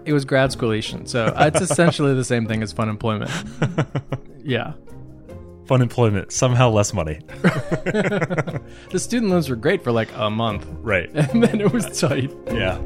It was grad schoolation, so it's essentially the same thing as fun employment. Yeah. Fun employment, somehow less money. The student loans were great for like a month. Right. And then it was tight. Yeah.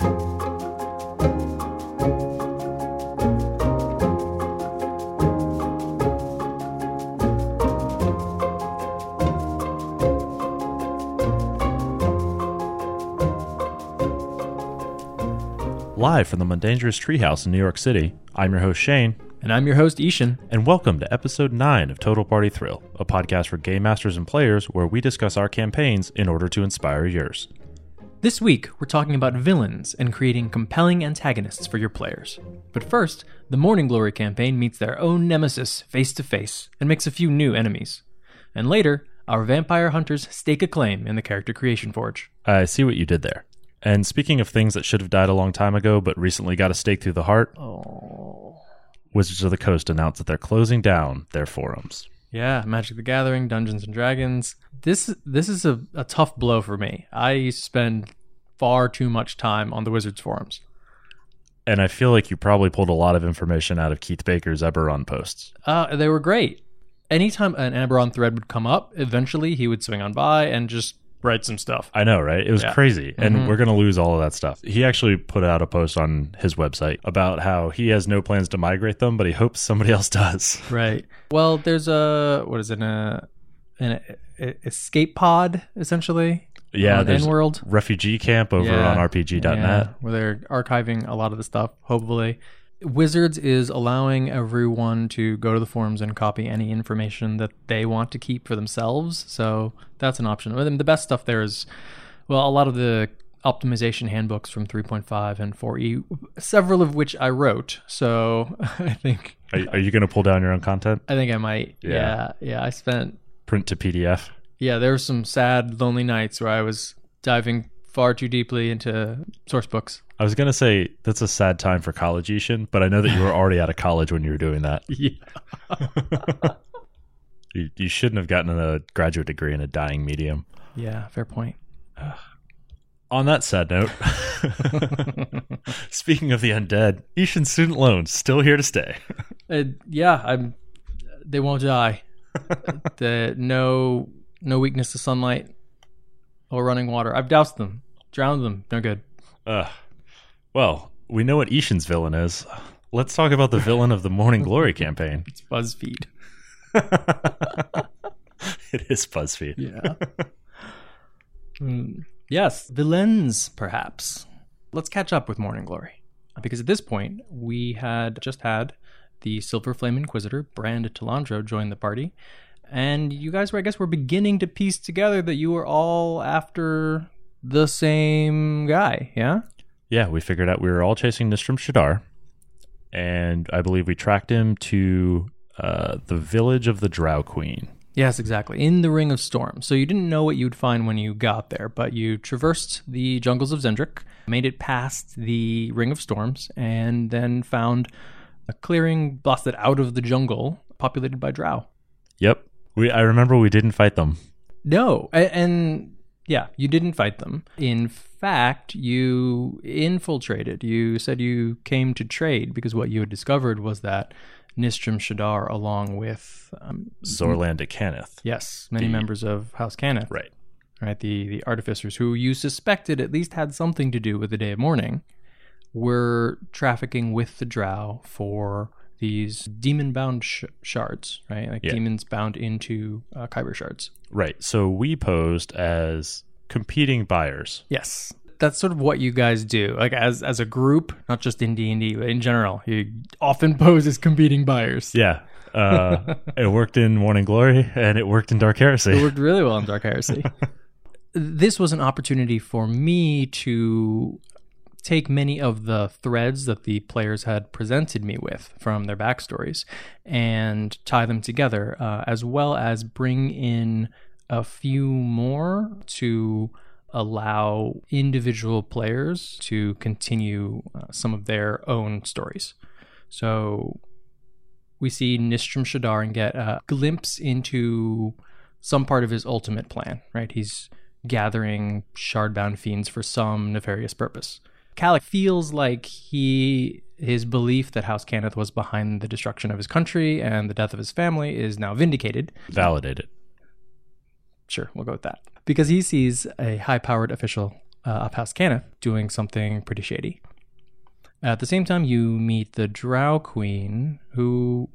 Live from the Mundangerous Treehouse in New York City, I'm your host Shane. And I'm your host Ishan. And welcome to episode 9 of Total Party Thrill, a podcast for game masters and players where we discuss our campaigns in order to inspire yours. This week, we're talking about villains and creating compelling antagonists for your players. But first, the Morning Glory campaign meets their own nemesis face to face and makes a few new enemies. And later, our vampire hunters stake a claim in the Character Creation Forge. I see what you did there. And speaking of things that should have died a long time ago but recently got a stake through the heart, Wizards of the Coast announced that they're closing down their forums. Yeah, Magic the Gathering, Dungeons & Dragons. This is a tough blow for me. I used to spend far too much time on the Wizards forums. And I feel like you probably pulled a lot of information out of Keith Baker's Eberron posts. They were great. Anytime an Eberron thread would come up, eventually he would swing on by and just write some stuff. I know, right? It was crazy. And we're going to lose all of that stuff. He actually put out a post on his website about how he has no plans to migrate them, but he hopes somebody else does. Right. Well, there's an escape pod, essentially. Yeah, there's N-World. refugee camp over on RPG.net. Yeah, where they're archiving a lot of the stuff, hopefully. Wizards is allowing everyone to go to the forums and copy any information that they want to keep for themselves. So that's an option. The best stuff there is, well, a lot of the optimization handbooks from 3.5 and 4E, several of which I wrote. So I think... Are you going to pull down your own content? I think I might. Yeah. Yeah, I spent... Print to PDF? Yeah, there were some sad, lonely nights where I was diving far too deeply into source books. I was going to say, that's a sad time for college, Ishan, but I know that you were already out of college when you were doing that. Yeah. You shouldn't have gotten a graduate degree in a dying medium. Yeah, fair point. On that sad note, speaking of the undead, Ishan's student loans still here to stay. They won't die. No weakness to sunlight or running water. I've doused them, drowned them. No good. Well, we know what Ishan's villain is. Let's talk about the villain of the Morning Glory campaign. It's BuzzFeed. It is BuzzFeed. Yeah. Yes, villains, perhaps. Let's catch up with Morning Glory. Because at this point, we had just had the Silver Flame Inquisitor, Brand Talandro, join the party. And you guys were beginning to piece together that you were all after the same guy, yeah? Yeah, we figured out we were all chasing Nistram Shadar. And I believe we tracked him to the village of the Drow Queen. Yes, exactly. In the Ring of Storm. So you didn't know what you'd find when you got there, but you traversed the jungles of Zendrik, made it past the Ring of Storms, and then found a clearing blasted out of the jungle populated by Drow. Yep. I remember we didn't fight them. No. And yeah, you didn't fight them. In fact, you infiltrated. You said you came to trade because what you had discovered was that Nistram Shadar, along with Zorlanda Cannith. Yes, many members of House Cannith. Right. The artificers who you suspected at least had something to do with the Day of Mourning were trafficking with the Drow for these demon-bound shards, right? Demons bound into Kyber shards. Right. So we posed as competing buyers. Yes. That's sort of what you guys do. Like as a group, not just in D&D, but in general, you often pose as competing buyers. Yeah. It worked in Morning Glory and it worked in Dark Heresy. It worked really well in Dark Heresy. This was an opportunity for me to take many of the threads that the players had presented me with from their backstories and tie them together, as well as bring in a few more to allow individual players to continue some of their own stories. So we see Nistram Shadar and get a glimpse into some part of his ultimate plan, right? He's gathering shardbound fiends for some nefarious purpose. Kalik feels like his belief that House Cannith was behind the destruction of his country and the death of his family is now vindicated. Validated. Sure, we'll go with that. Because he sees a high-powered official of House Cannith doing something pretty shady. At the same time, you meet the Drow Queen, who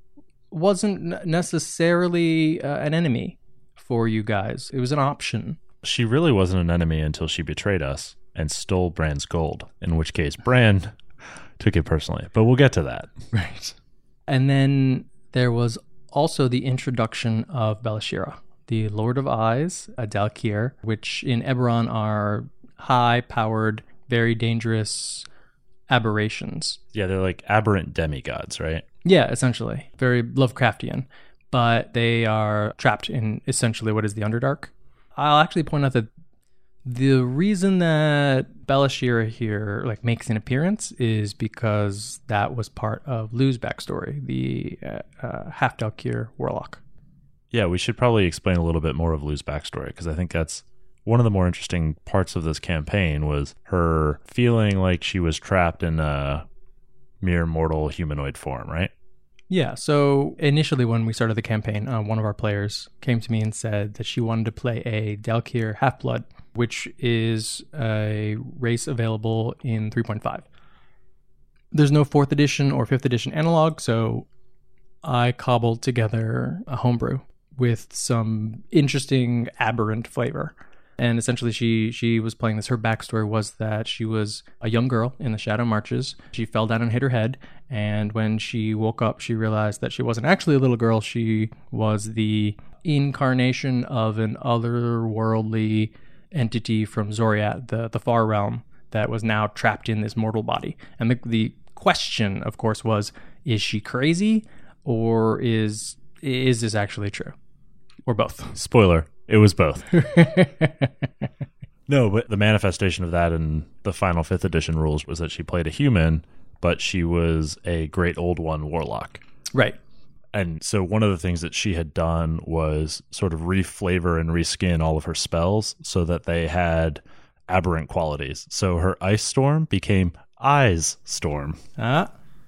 wasn't necessarily an enemy for you guys. It was an option. She really wasn't an enemy until she betrayed us and stole Bran's gold, in which case Bran took it personally. But we'll get to that. Right. And then there was also the introduction of Belashira, the Lord of Eyes, a Dalkir, which in Eberron are high-powered, very dangerous aberrations. Yeah, they're like aberrant demigods, right? Yeah, essentially. Very Lovecraftian. But they are trapped in essentially what is the Underdark. I'll actually point out that the reason that Belashira here makes an appearance is because that was part of Lou's backstory, the half Dalkir warlock. Yeah, we should probably explain a little bit more of Lou's backstory, because I think that's one of the more interesting parts of this campaign was her feeling like she was trapped in a mere mortal humanoid form, right? Yeah, so initially when we started the campaign, one of our players came to me and said that she wanted to play a Dalkir Half-Blood, which is a race available in 3.5. There's no 4th edition or 5th edition analog, so I cobbled together a homebrew with some interesting aberrant flavor. And essentially she was playing this. Her backstory was that she was a young girl in the Shadow Marches. She fell down and hit her head. And when she woke up, she realized that she wasn't actually a little girl. She was the incarnation of an otherworldly entity from Zoriat, the far realm, that was now trapped in this mortal body. And the question, of course, was, is she crazy, or is this actually true? Or both? Spoiler, it was both. No, but the manifestation of that in the final 5th edition rules was that she played a human, but she was a Great Old One warlock. Right. And so one of the things that she had done was sort of reflavor and reskin all of her spells so that they had aberrant qualities. So her Ice Storm became Eyes Storm. Yeah.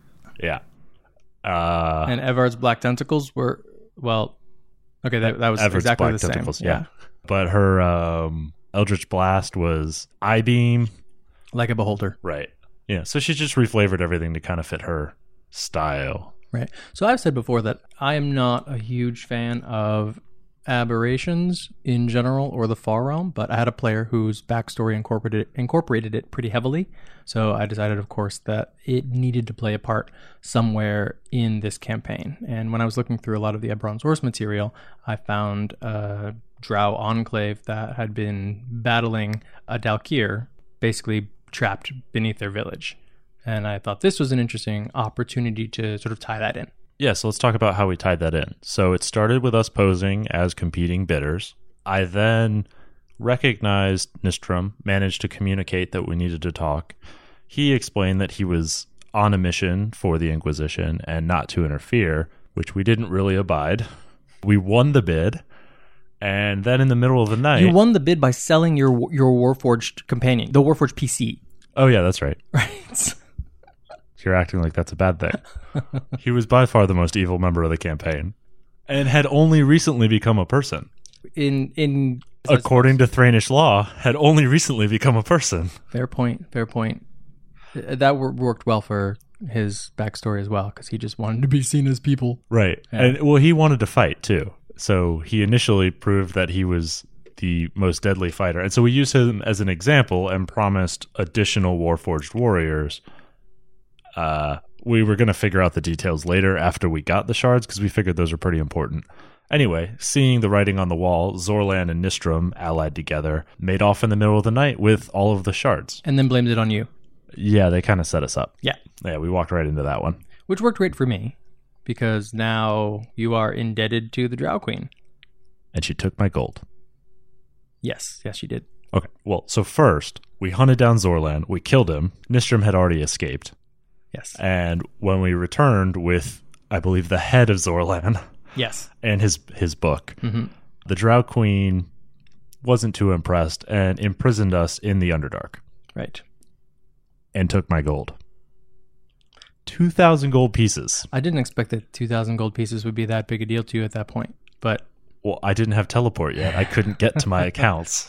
And Evard's Black Tentacles were, well, okay, that was Everett's exactly Black the same. Tentacles, yeah. But her Eldritch Blast was Eye Beam. Like a beholder. Right. Yeah, so she just reflavored everything to kind of fit her style. Right. So I've said before that I am not a huge fan of aberrations in general or the Far Realm, but I had a player whose backstory incorporated it pretty heavily. So I decided, of course, that it needed to play a part somewhere in this campaign. And when I was looking through a lot of the Eberron source material, I found a Drow enclave that had been battling a Dalkir, basically trapped beneath their village. And I thought this was an interesting opportunity to sort of tie that in. Yeah, so let's talk about how we tied that in. So it started with us posing as competing bidders. I then recognized Nistrum, managed to communicate that we needed to talk. He explained that he was on a mission for the Inquisition and not to interfere, which we didn't really abide. We won the bid, and then in the middle of the night... You won the bid by selling your Warforged companion, the Warforged PC. Oh yeah, that's right. Right. You're acting like that's a bad thing. He was by far the most evil member of the campaign and had only recently become a person. According to Thranish law, had only recently become a person. Fair point. That worked well for his backstory as well, because he just wanted to be seen as people. Right. Yeah. And well, he wanted to fight too. So he initially proved that he was the most deadly fighter. And so we used him as an example and promised additional Warforged warriors. We were going to figure out the details later after we got the shards, because we figured those were pretty important. Anyway, seeing the writing on the wall, Zorlan and Nistrum, allied together, made off in the middle of the night with all of the shards. And then blamed it on you. Yeah, they kind of set us up. Yeah, we walked right into that one. Which worked great for me, because now you are indebted to the Drow Queen. And she took my gold. Yes, she did. Okay, well, so first, we hunted down Zorlan, we killed him. Nistrum had already escaped. Yes. And when we returned with, I believe, the head of Zorlan. Yes. And his book, the Drow Queen wasn't too impressed and imprisoned us in the Underdark. Right. and took my gold. 2,000 gold pieces. I didn't expect that 2,000 gold pieces would be that big a deal to you at that point, but... Well, I didn't have teleport yet. I couldn't get to my accounts.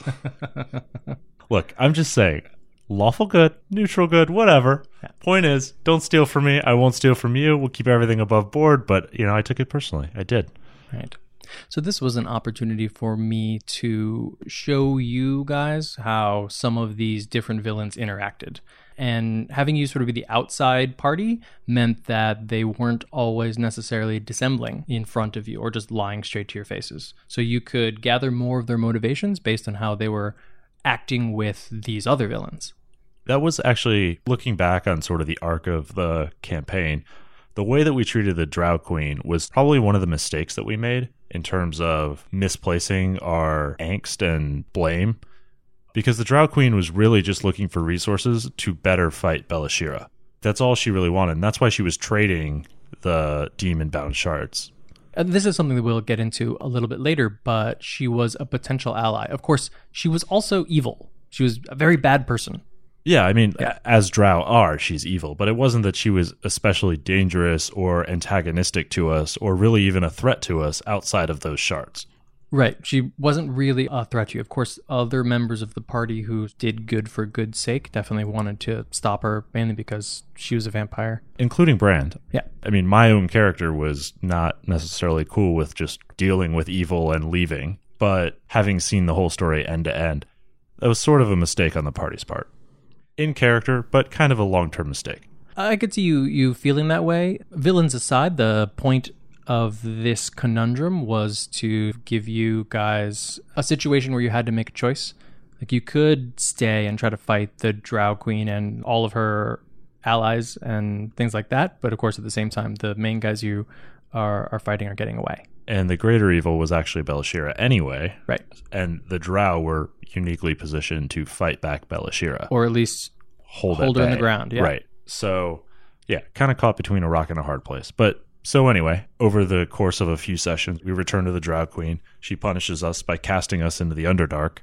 Look, I'm just saying, lawful good, neutral good, whatever. Yeah. Point is, don't steal from me. I won't steal from you. We'll keep everything above board, but, I took it personally. I did. Right. So this was an opportunity for me to show you guys how some of these different villains interacted. And having you sort of be the outside party meant that they weren't always necessarily dissembling in front of you or just lying straight to your faces. So you could gather more of their motivations based on how they were acting with these other villains. That was actually, looking back on sort of the arc of the campaign, the way that we treated the Drow Queen was probably one of the mistakes that we made in terms of misplacing our angst and blame. Because the Drow Queen was really just looking for resources to better fight Belashira. That's all she really wanted, and that's why she was trading the demon-bound shards. This is something that we'll get into a little bit later, but she was a potential ally. Of course, she was also evil. She was a very bad person. Yeah, I mean, as Drow are, she's evil, but it wasn't that she was especially dangerous or antagonistic to us or really even a threat to us outside of those shards. Right. She wasn't really a threat to you. Of course, other members of the party who did good for good's sake definitely wanted to stop her, mainly because she was a vampire. Including Brand. Yeah. I mean, my own character was not necessarily cool with just dealing with evil and leaving, but having seen the whole story end to end, that was sort of a mistake on the party's part. In character, but kind of a long-term mistake. I could see you feeling that way. Villains aside, the point of this conundrum was to give you guys a situation where you had to make a choice. Like, you could stay and try to fight the Drow Queen and all of her allies and things like that, but of course at the same time the main guys you are fighting are getting away. And the greater evil was actually Belashira anyway. Right. And the Drow were uniquely positioned to fight back Belashira. Or at least hold her in the ground. Yeah. Right. So, yeah, kind of caught between a rock and a hard place. So anyway, over the course of a few sessions, we return to the Drow Queen. She punishes us by casting us into the Underdark.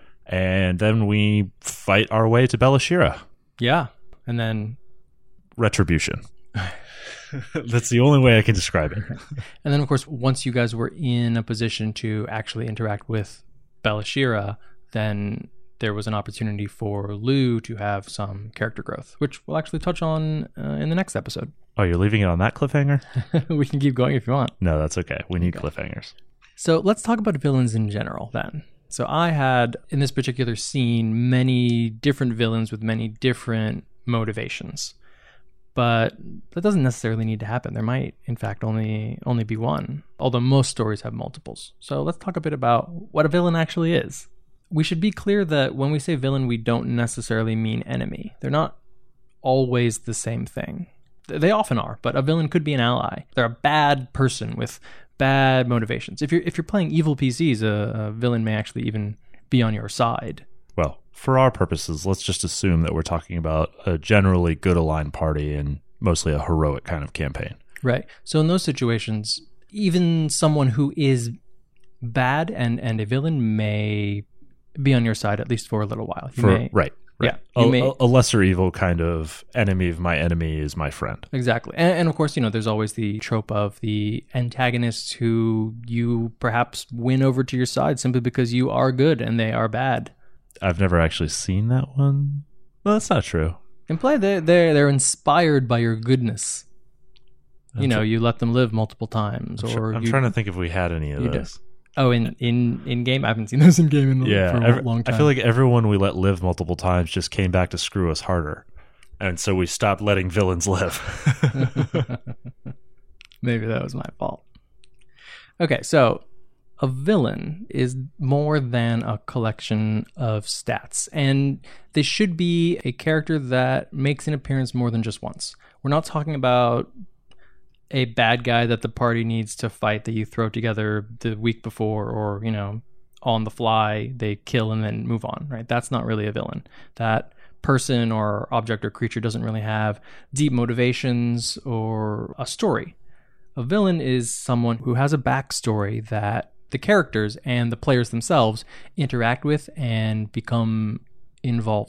And then we fight our way to Belashira. Yeah. And then... Retribution. That's the only way I can describe it. And then, of course, once you guys were in a position to actually interact with Belashira, then there was an opportunity for Lou to have some character growth, which we'll actually touch on in the next episode. Oh, you're leaving it on that cliffhanger? We can keep going if you want. No, that's okay. We need cliffhangers. So let's talk about villains in general then. So I had, in this particular scene, many different villains with many different motivations. But that doesn't necessarily need to happen. There might, in fact, only be one, although most stories have multiples. So let's talk a bit about what a villain actually is. We should be clear that when we say villain, we don't necessarily mean enemy. They're not always the same thing. They often are, but a villain could be an ally. They're a bad person with bad motivations. If you're playing evil PCs, a villain may actually even be on your side. Well, for our purposes, let's just assume that we're talking about a generally good aligned party and mostly a heroic kind of campaign. Right. So in those situations, even someone who is bad and a villain may be on your side, at least for a little while. Right. Yeah. A lesser evil kind of enemy of my enemy is my friend. Exactly. And of course, there's always the trope of the antagonists who you perhaps win over to your side simply because you are good and they are bad. I've never actually seen that one. Well, that's not true. In play, they're inspired by your goodness. You let them live multiple times. I'm trying to think if we had any of those. Oh, in game? I haven't seen those in game for a long time. I feel like everyone we let live multiple times just came back to screw us harder. And so we stopped letting villains live. Maybe that was my fault. Okay, so a villain is more than a collection of stats, and they should be a character that makes an appearance more than just once. We're not talking about a bad guy that the party needs to fight that you throw together the week before, or on the fly they kill and then move on, right? That's not really a villain. That person or object or creature doesn't really have deep motivations or a story. A villain is someone who has a backstory that the characters and the players themselves interact with and become involved with.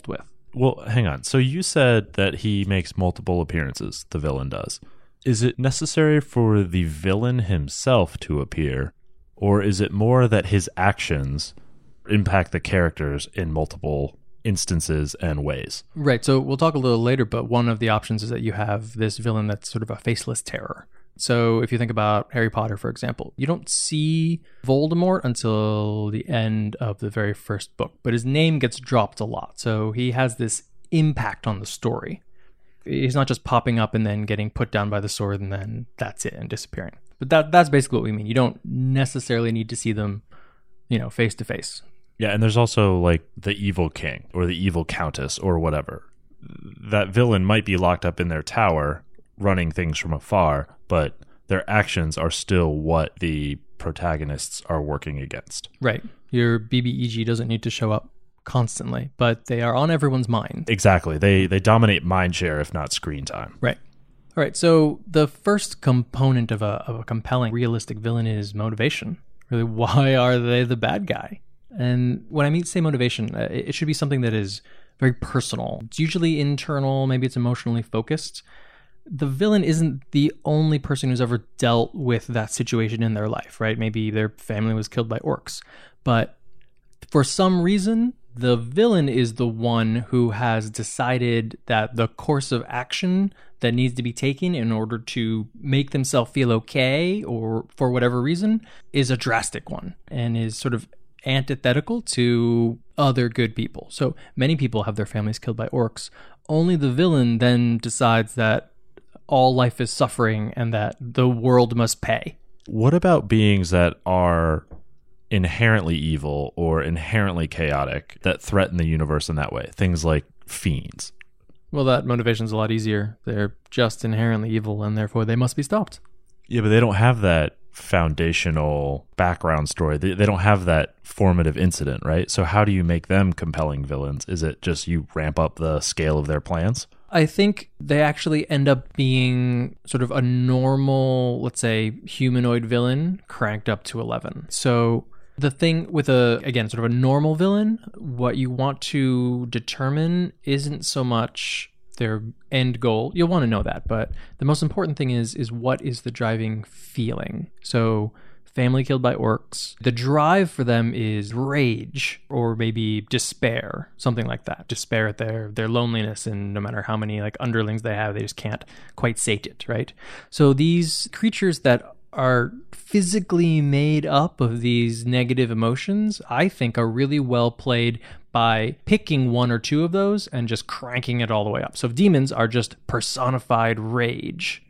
Well, hang on. So you said that he makes multiple appearances, the villain does. Is it necessary for the villain himself to appear, or is it more that his actions impact the characters in multiple instances and ways? Right. So we'll talk a little later, but one of the options is that you have this villain that's sort of a faceless terror. So if you think about Harry Potter, for example, you don't see Voldemort until the end of the very first book, but his name gets dropped a lot. So he has this impact on the story. He's not just popping up and then getting put down by the sword and then that's it and disappearing. But that's basically what we mean. You don't necessarily need to see them, face to face. Yeah, and there's also like the evil king or the evil countess or whatever. That villain might be locked up in their tower running things from afar, but their actions are still what the protagonists are working against. Right. Your BBEG doesn't need to show up constantly, but they are on everyone's mind. Exactly. They dominate mind share, if not screen time. Right. All right. So the first component of a compelling, realistic villain is motivation. Really, why are they the bad guy? And when I say motivation, it should be something that is very personal. It's usually internal. Maybe it's emotionally focused. The villain isn't the only person who's ever dealt with that situation in their life, right? Maybe their family was killed by orcs. But for some reason, the villain is the one who has decided that the course of action that needs to be taken in order to make themselves feel okay, or for whatever reason, is a drastic one and is sort of antithetical to other good people. So many people have their families killed by orcs. Only the villain then decides that all life is suffering and that the world must pay. What about beings that are inherently evil or inherently chaotic that threaten the universe in that way? Things like fiends. Well, that motivation's a lot easier. They're just inherently evil and therefore they must be stopped. Yeah, but they don't have that foundational background story. They don't have that formative incident, right? So how do you make them compelling villains? Is it just you ramp up the scale of their plans? I think they actually end up being sort of a normal, let's say, humanoid villain cranked up to 11. So the thing with sort of a normal villain, what you want to determine isn't so much their end goal. You'll want to know that, but the most important thing is what is the driving feeling. So family killed by orcs, the drive for them is rage or maybe despair, something like that. Despair at their loneliness, and no matter how many underlings they have, they just can't quite sate it, right? So these creatures that are physically made up of these negative emotions, I think are really well played by picking one or two of those and just cranking it all the way up. So demons are just personified rage.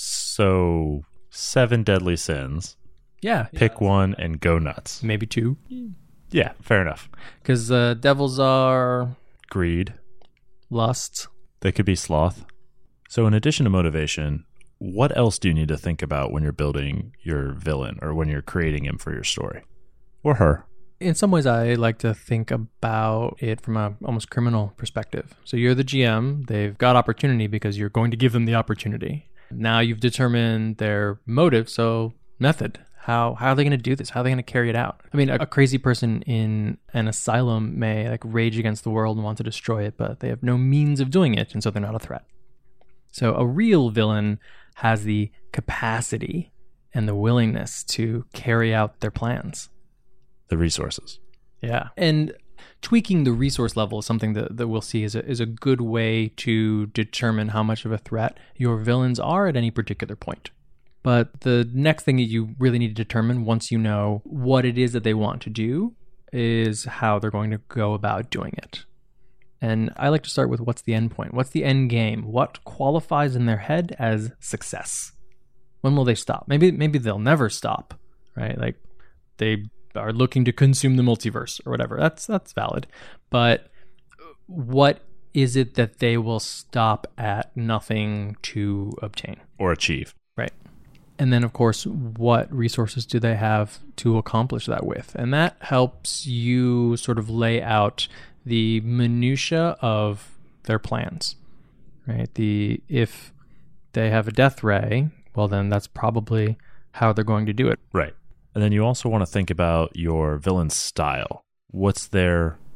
So 7 deadly sins. Yeah. Pick one and go nuts. Maybe 2. Yeah, fair enough. Because devils are... greed. Lust. They could be sloth. So in addition to motivation, what else do you need to think about when you're building your villain or when you're creating him for your story? Or her? In some ways, I like to think about it from a almost criminal perspective. So you're the GM. They've got opportunity because you're going to give them the opportunity. Now you've determined their motive, so method. How are they going to do this? How are they going to carry it out? I mean, a crazy person in an asylum may rage against the world and want to destroy it, but they have no means of doing it, and so they're not a threat. So a real villain has the capacity and the willingness to carry out their plans. The resources. Yeah. And tweaking the resource level is something that we'll see is a good way to determine how much of a threat your villains are at any particular point. But the next thing that you really need to determine once you know what it is that they want to do is how they're going to go about doing it. And I like to start with what's the end point? What's the end game? What qualifies in their head as success? When will they stop? Maybe they'll never stop, right? They are looking to consume the multiverse or whatever. That's valid. But what is it that they will stop at nothing to obtain? Or achieve. Right. And then, of course, what resources do they have to accomplish that with? And that helps you sort of lay out the minutia of their plans, right? If they have a death ray, well, then that's probably how they're going to do it. Right. And then you also want to think about your villain's style. What's their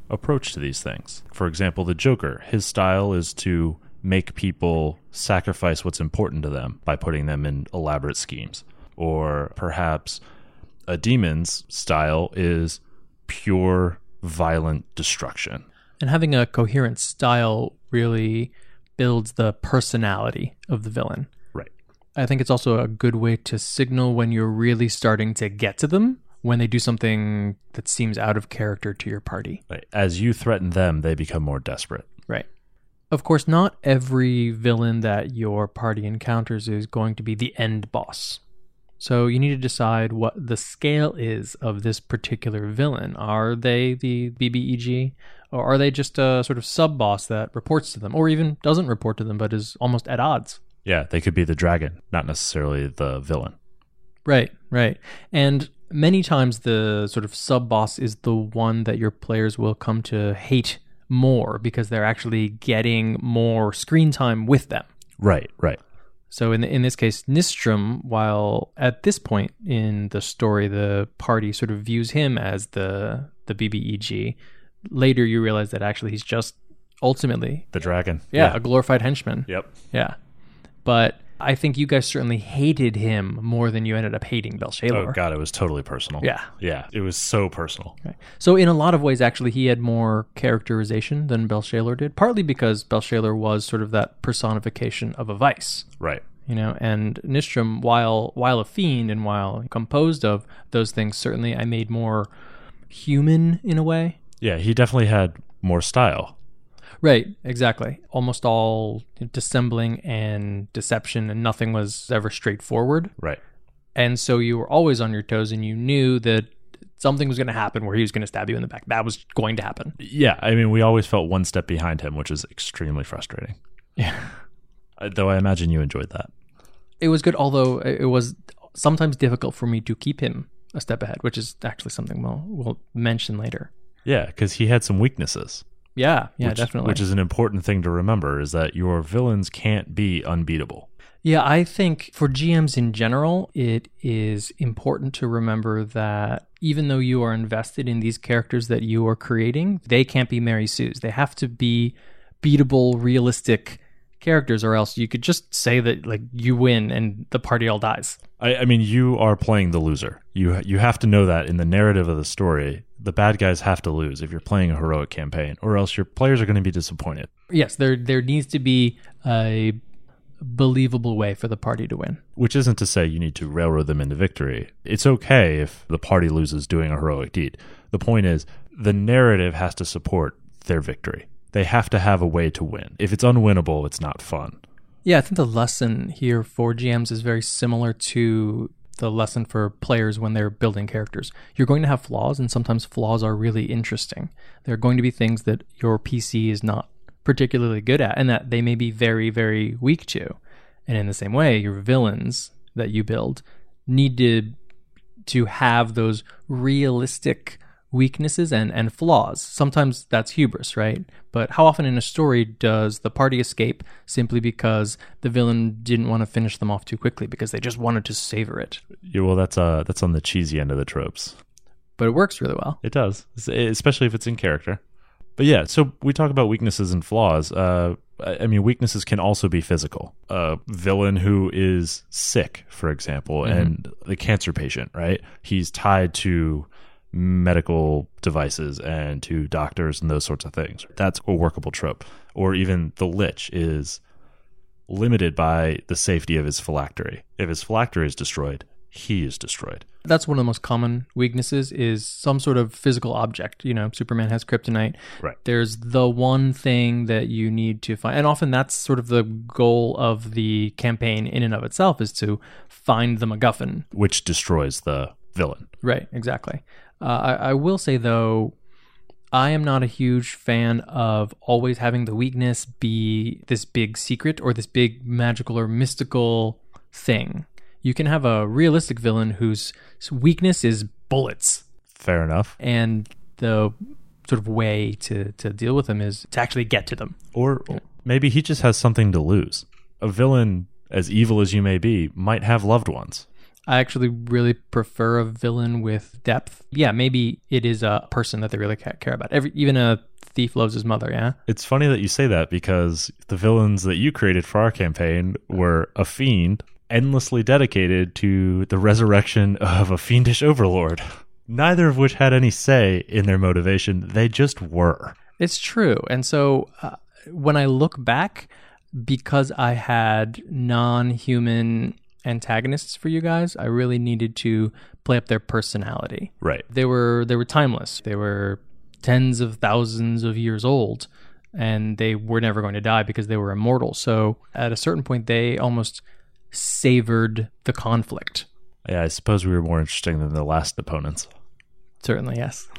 approach to these things. For example, the Joker, his style is to make people sacrifice what's important to them by putting them in elaborate schemes. Or perhaps a demon's style is pure violent destruction. And having a coherent style really builds the personality of the villain. Right. I think it's also a good way to signal when you're really starting to get to them, when they do something that seems out of character to your party. Right. As you threaten them, they become more desperate. Right. Of course, not every villain that your party encounters is going to be the end boss. So you need to decide what the scale is of this particular villain. Are they the BBEG? Or are they just a sort of sub-boss that reports to them, or even doesn't report to them, but is almost at odds? Yeah, they could be the dragon, not necessarily the villain. Right, right. And many times the sort of sub-boss is the one that your players will come to hate more because they're actually getting more screen time with them. Right, right. So in this case, Nistrum, while at this point in the story, the party sort of views him as the BBEG, later you realize that actually he's just ultimately the dragon. a glorified henchman. Yep. Yeah. But I think you guys certainly hated him more than you ended up hating Belshalar. Oh, God, it was totally personal. Yeah. Yeah, it was so personal. Okay. So in a lot of ways, actually, he had more characterization than Belshalar did, partly because Belshalar was sort of that personification of a vice. Right. You know, and Nistrum, while a fiend and while composed of those things, certainly I made more human in a way. Yeah, he definitely had more style. Right, exactly. Almost all dissembling and deception, and nothing was ever straightforward. Right. And so you were always on your toes, and you knew that something was going to happen where he was going to stab you in the back. That was going to happen. Yeah, I mean, we always felt one step behind him, which is extremely frustrating. Yeah. Though I imagine you enjoyed that. It was good, although it was sometimes difficult for me to keep him a step ahead, which is actually something we'll mention later. Yeah, because he had some weaknesses. Yeah, definitely. Which is an important thing to remember, is that your villains can't be unbeatable. Yeah, I think for GMs in general, it is important to remember that even though you are invested in these characters that you are creating, they can't be Mary Sue's. They have to be beatable, realistic characters, or else you could just say that like you win and the party all dies. I mean, you are playing the loser. You have to know that in the narrative of the story, the bad guys have to lose if you're playing a heroic campaign, or else your players are going to be disappointed. Yes, there needs to be a believable way for the party to win. Which isn't to say you need to railroad them into victory. It's okay if the party loses doing a heroic deed. The point is, the narrative has to support their victory. They have to have a way to win. If it's unwinnable, it's not fun. Yeah, I think the lesson here for GMs is very similar to the lesson for players when they're building characters. You're going to have flaws, and sometimes flaws are really interesting. There are going to be things that your PC is not particularly good at, and that they may be very, very weak to. And in the same way, your villains that you build need to have those realistic weaknesses and flaws. Sometimes that's hubris, right? But how often in a story does the party escape simply because the villain didn't want to finish them off too quickly because they just wanted to savor it? Yeah, well, that's on the cheesy end of the tropes. But it works really well. It does, especially if it's in character. But yeah, so we talk about weaknesses and flaws. I mean, weaknesses can also be physical. A villain who is sick, for example, and the cancer patient, right? He's tied to medical devices and to doctors and those sorts of things. That's a workable trope. Or even the Lich is limited by the safety of his phylactery. If his phylactery is destroyed, he is destroyed. That's one of the most common weaknesses, is some sort of physical object. You know, Superman has kryptonite. Right. There's the one thing that you need to find. And often that's sort of the goal of the campaign in and of itself, is to find the MacGuffin. Which destroys the villain. Right, exactly. I will say, though, I am not a huge fan of always having the weakness be this big secret or this big magical or mystical thing. You can have a realistic villain whose weakness is bullets. Fair enough. And the sort of way to deal with them is to actually get to them. Or maybe he just has something to lose. A villain, as evil as you may be, might have loved ones. I actually really prefer a villain with depth. Yeah, maybe it is a person that they really care about. Even a thief loves his mother, yeah? It's funny that you say that because the villains that you created for our campaign were a fiend endlessly dedicated to the resurrection of a fiendish overlord, neither of which had any say in their motivation. They just were. It's true. And so when I look back, because I had non-human antagonists for you guys, I really needed to play up their personality. Right. They were timeless. They were tens of thousands of years old, and they were never going to die because they were immortal. So at a certain point, they almost savored the conflict. Yeah, I suppose we were more interesting than the last opponents. Certainly, yes.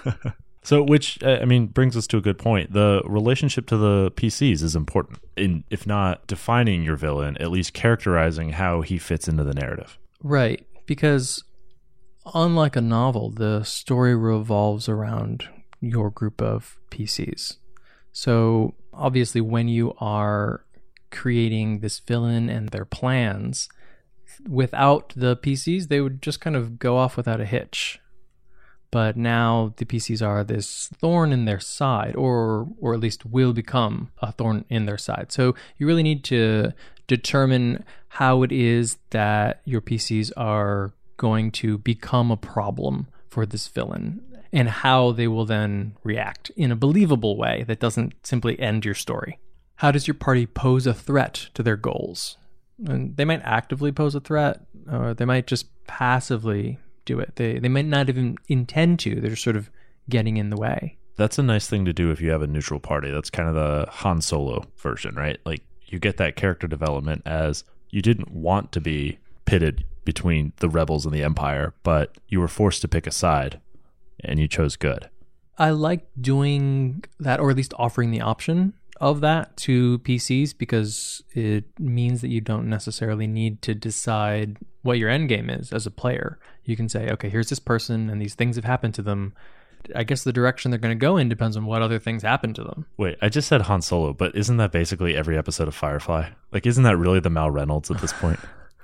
So, which, brings us to a good point. The relationship to the PCs is important, in, if not defining your villain, at least characterizing how he fits into the narrative. Right, because unlike a novel, the story revolves around your group of PCs. So, obviously, when you are creating this villain and their plans, without the PCs, they would just kind of go off without a hitch. But now the PCs are this thorn in their side, or at least will become a thorn in their side. So you really need to determine how it is that your PCs are going to become a problem for this villain, and how they will then react in a believable way that doesn't simply end your story. How does your party pose a threat to their goals? And they might actively pose a threat, or they might just passively do it. They might not even intend to. They're just sort of getting in the way. That's a nice thing to do if you have a neutral party. That's kind of the Han Solo version, right? Like, you get that character development as you didn't want to be pitted between the rebels and the Empire, but you were forced to pick a side, and you chose good. I like doing that, or at least offering the option of that to PCs, because it means that you don't necessarily need to decide what your end game is as a player. You can say, okay, here's this person and these things have happened to them. I guess the direction they're going to go in depends on what other things happen to them. Wait, I just said Han Solo, but isn't that basically every episode of Firefly? Like, isn't that really the Mal Reynolds at this point?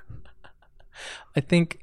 I think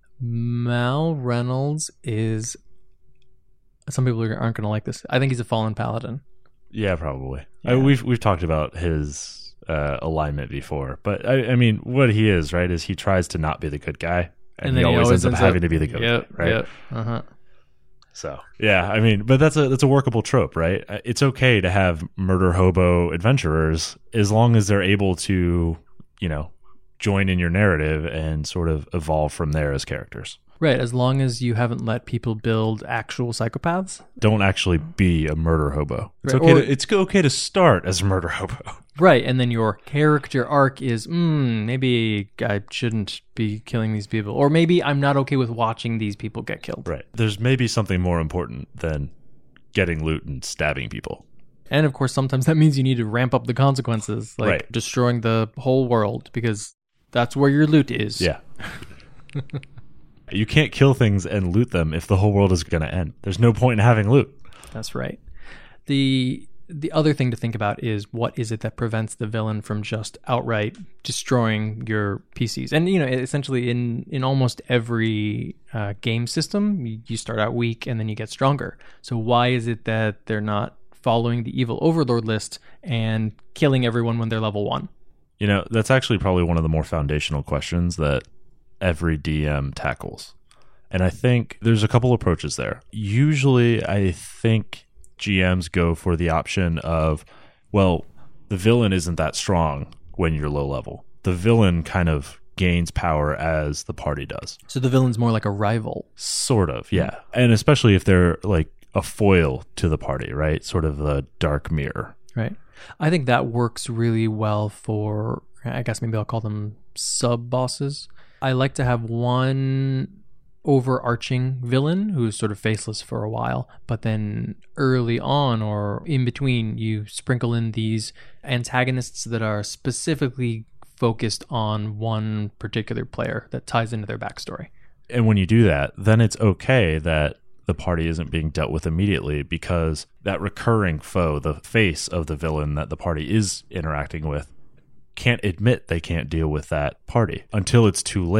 Mal Reynolds is... Some people aren't going to like this. I think he's a fallen paladin. Yeah, probably. Yeah. We've talked about his alignment before, but I mean, what he is, right, is he tries to not be the good guy, and he always ends up having to be the good guy, right? Yep. Uh-huh. So, yeah, I mean, but that's a workable trope, right? It's okay to have murder hobo adventurers as long as they're able to, join in your narrative and sort of evolve from there as characters. Right, as long as you haven't let people build actual psychopaths. Don't actually be a murder hobo. It's Right, okay. It's okay to start as a murder hobo. Right, and then your character arc is, maybe I shouldn't be killing these people. Or maybe I'm not okay with watching these people get killed. Right. There's maybe something more important than getting loot and stabbing people. And of course, sometimes that means you need to ramp up the consequences, like Right. destroying the whole world, because that's where your loot is. Yeah. You can't kill things and loot them if the whole world is going to end. There's no point in having loot. That's right. The other thing to think about is, what is it that prevents the villain from just outright destroying your PCs? And, essentially in almost every game system, you start out weak and then you get stronger. So why is it that they're not following the evil overlord list and killing everyone when they're level 1? That's actually probably one of the more foundational questions that every DM tackles. And I think there's a couple approaches there. Usually, I think GMs go for the option of, well, the villain isn't that strong when you're low level. The villain kind of gains power as the party does. So the villain's more like a rival. Sort of, yeah. And especially if they're like a foil to the party, right? Sort of the dark mirror. Right. I think that works really well for, I guess maybe I'll call them sub-bosses. I like to have one overarching villain who's sort of faceless for a while, but then early on or in between, you sprinkle in these antagonists that are specifically focused on one particular player that ties into their backstory. And when you do that, then it's okay that the party isn't being dealt with immediately, because that recurring foe, the face of the villain that the party is interacting with, can't admit they can't deal with that party until it's too late.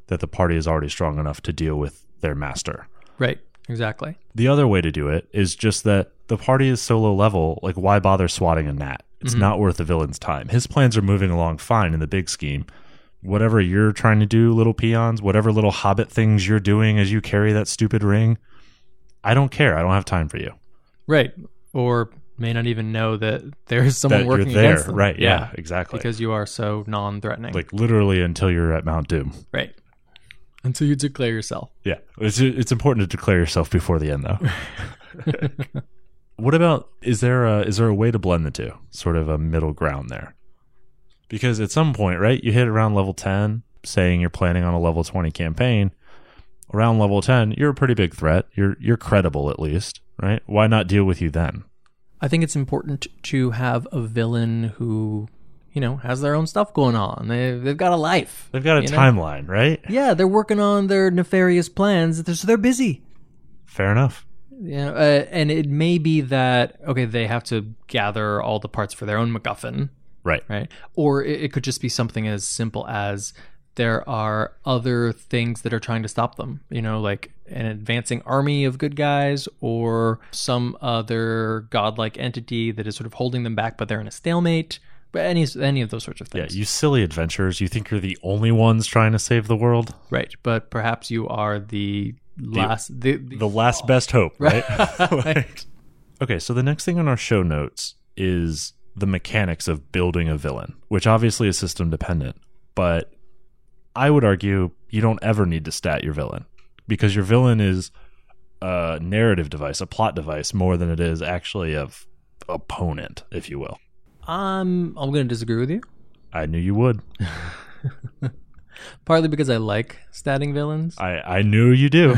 that the party is already strong enough to deal with their master. Right. Exactly. The other way to do it is just that the party is so low level, like why bother swatting a gnat? It's not worth the villain's time. His plans are moving along fine in the big scheme. Whatever you're trying to do, little peons, whatever little hobbit things you're doing as you carry that stupid ring, I don't care. I don't have time for you. Right. Or may not even know that there's someone That working you're there. against them. Right. Yeah, exactly. Because you are so non-threatening. Like literally until you're at Mount Doom. Right. Until you declare yourself. Yeah. It's important to declare yourself before the end, though. What about, is there a way to blend the two? Sort of a middle ground there. Because at some point, right, you hit around level 10, saying you're planning on a level 20 campaign. Around level 10, you're a pretty big threat. You're credible at least, right? Why not deal with you then? I think it's important to have a villain who, has their own stuff going on. They've got a life. They've got a timeline, right? Yeah, they're working on their nefarious plans, so they're busy. Fair enough. And it may be that, okay, they have to gather all the parts for their own MacGuffin. Right. Or it could just be something as simple as there are other things that are trying to stop them, like an advancing army of good guys or some other godlike entity that is sort of holding them back, but they're in a stalemate. But any of those sorts of things. Yeah, you silly adventurers. You think you're the only ones trying to save the world? Right. But perhaps you are the last best hope, right? Right. Okay, so the next thing on our show notes is the mechanics of building a villain, which obviously is system dependent, but I would argue you don't ever need to stat your villain because your villain is a narrative device, a plot device, more than it is actually a opponent, if you will. I'm going to disagree with you. I knew you would. Partly because I like statting villains. I knew you do.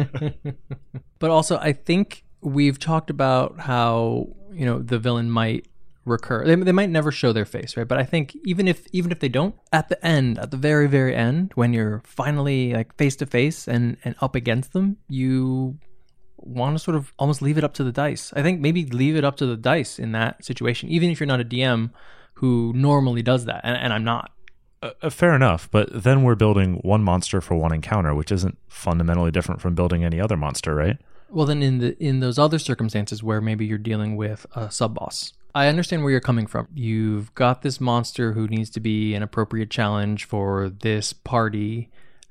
But also, I think we've talked about how, the villain might recur. They might never show their face, right? But I think even if they don't, at the very, very end, when you're finally like face to face and up against them, you want to sort of almost leave it up to the dice. I think maybe leave it up to the dice in that situation, even if you're not a DM who normally does that. And I'm not. Fair enough, but then we're building one monster for one encounter, which isn't fundamentally different from building any other monster, right? Well, then in those other circumstances where maybe you're dealing with a sub-boss, I understand where you're coming from. You've got this monster who needs to be an appropriate challenge for this party,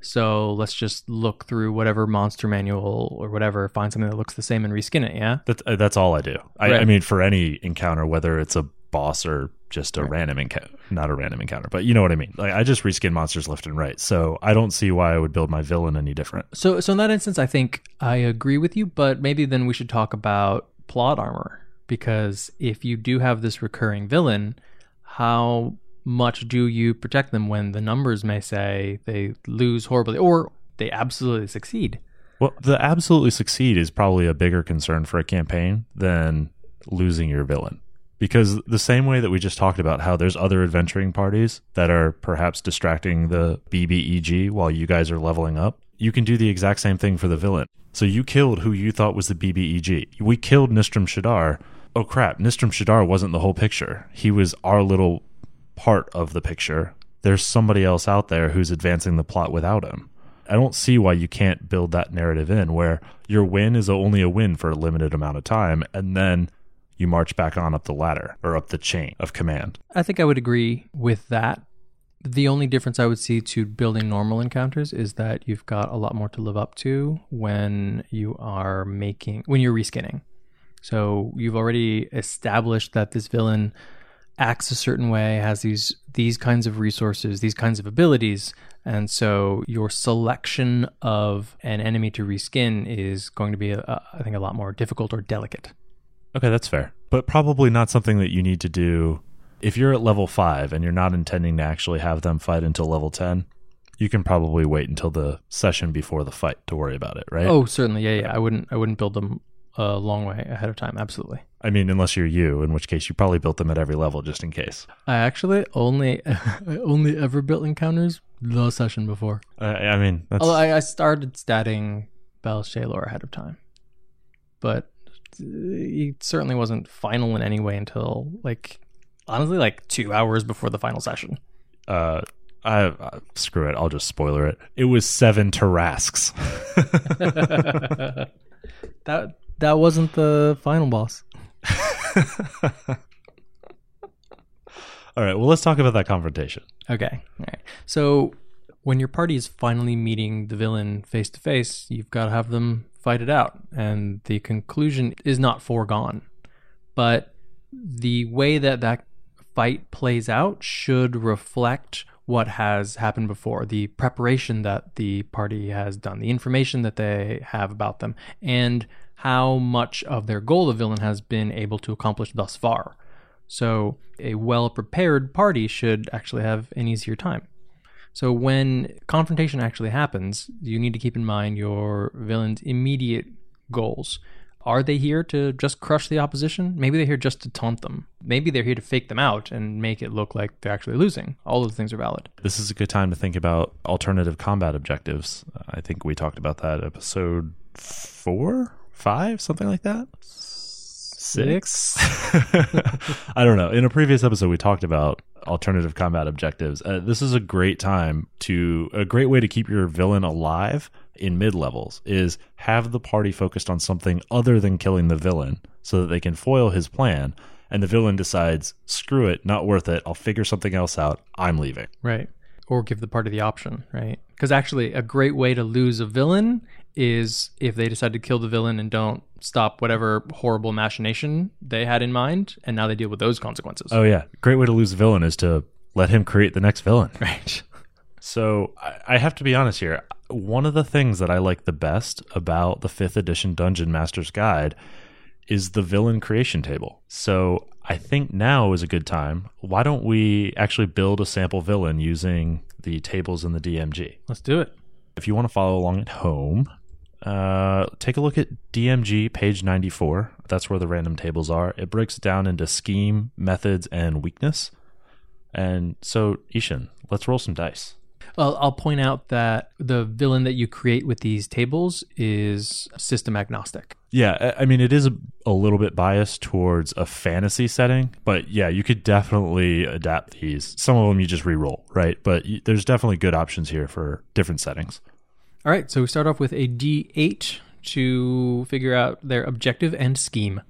so let's just look through whatever monster manual or whatever, find something that looks the same and reskin it, yeah? That's all I do. Right. I mean, for any encounter, whether it's a boss or just a random encounter, not a random encounter, but you know what I mean. Like I just reskin monsters left and right, so I don't see why I would build my villain any different. So in that instance, I think I agree with you, but maybe then we should talk about plot armor, because if you do have this recurring villain, how much do you protect them when the numbers may say they lose horribly or they absolutely succeed? Well, the absolutely succeed is probably a bigger concern for a campaign than losing your villain. Because the same way that we just talked about how there's other adventuring parties that are perhaps distracting the BBEG while you guys are leveling up, you can do the exact same thing for the villain. So you killed who you thought was the BBEG. We killed Nistram Shadar. Oh crap, Nistram Shadar wasn't the whole picture. He was our little part of the picture. There's somebody else out there who's advancing the plot without him. I don't see why you can't build that narrative in where your win is only a win for a limited amount of time, and then you march back on up the ladder or up the chain of command. I think I would agree with that. The only difference I would see to building normal encounters is that you've got a lot more to live up to when you're reskinning. So you've already established that this villain acts a certain way, has these kinds of resources, these kinds of abilities, and so your selection of an enemy to reskin is going to be, I think, a lot more difficult or delicate. Okay, that's fair. But probably not something that you need to do. If you're at level 5 and you're not intending to actually have them fight until level 10, you can probably wait until the session before the fight to worry about it, right? Oh, certainly. Yeah. I wouldn't build them a long way ahead of time. Absolutely. I mean, unless you're you, in which case you probably built them at every level just in case. I actually only ever built encounters the session before. I mean, that's... Although I started statting Bel Shalor ahead of time. But it certainly wasn't final in any way until, honestly, 2 hours before the final session. Screw it. I'll just spoiler it. It was 7 Tarrasques. That wasn't the final boss. All right. Well, let's talk about that confrontation. Okay. All right. So when your party is finally meeting the villain face to face, you've got to have them fight it out. And the conclusion is not foregone. But the way that fight plays out should reflect what has happened before, the preparation that the party has done, the information that they have about them, and how much of their goal the villain has been able to accomplish thus far. So a well-prepared party should actually have an easier time. So when confrontation actually happens, you need to keep in mind your villain's immediate goals. Are they here to just crush the opposition? Maybe they're here just to taunt them. Maybe they're here to fake them out and make it look like they're actually losing. All those things are valid. This is a good time to think about alternative combat objectives. I think we talked about that episode 4, 5, something like that. 6? I don't know. In a previous episode, we talked about alternative combat objectives. This is a great way to keep your villain alive in mid-levels is have the party focused on something other than killing the villain so that they can foil his plan, and the villain decides, screw it, not worth it, I'll figure something else out, I'm leaving. Right. Or give the party the option, right? Because actually a great way to lose a villain is if they decide to kill the villain and don't stop whatever horrible machination they had in mind, and now they deal with those consequences. Oh yeah. Great way to lose a villain is to let him create the next villain. Right. So I have to be honest here. One of the things that I like the best about the 5th edition Dungeon Master's Guide is the villain creation table. So I think now is a good time. Why don't we actually build a sample villain using the tables in the DMG? Let's do it. If you want to follow along at home, take a look at DMG page 94. That's where the random tables are. It breaks it down into scheme, methods, and weakness. And so, Ishan, let's roll some dice. Well, I'll point out that the villain that you create with these tables is system agnostic. Yeah, I mean, it is a little bit biased towards a fantasy setting, but yeah, you could definitely adapt these. Some of them you just re-roll, right? But there's definitely good options here for different settings. All right, so we start off with a D8 to figure out their objective and scheme.